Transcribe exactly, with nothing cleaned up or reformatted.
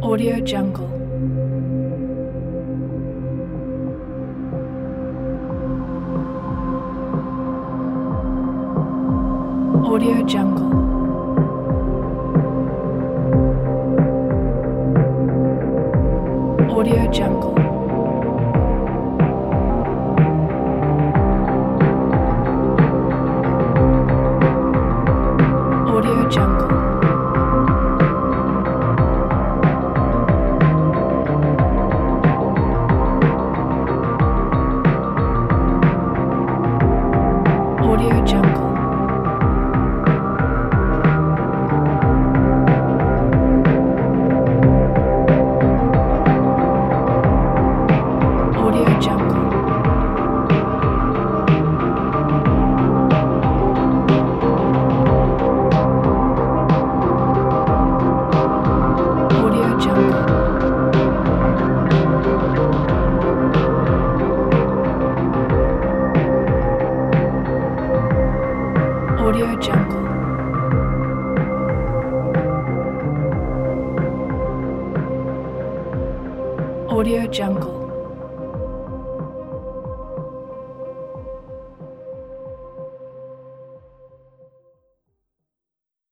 Audio Jungle. Audio Jungle. Audio Jungle. Audio Jungle. Audio Jungle. Audio Jungle. Audio Jungle. Audio Jungle. Audio Jungle.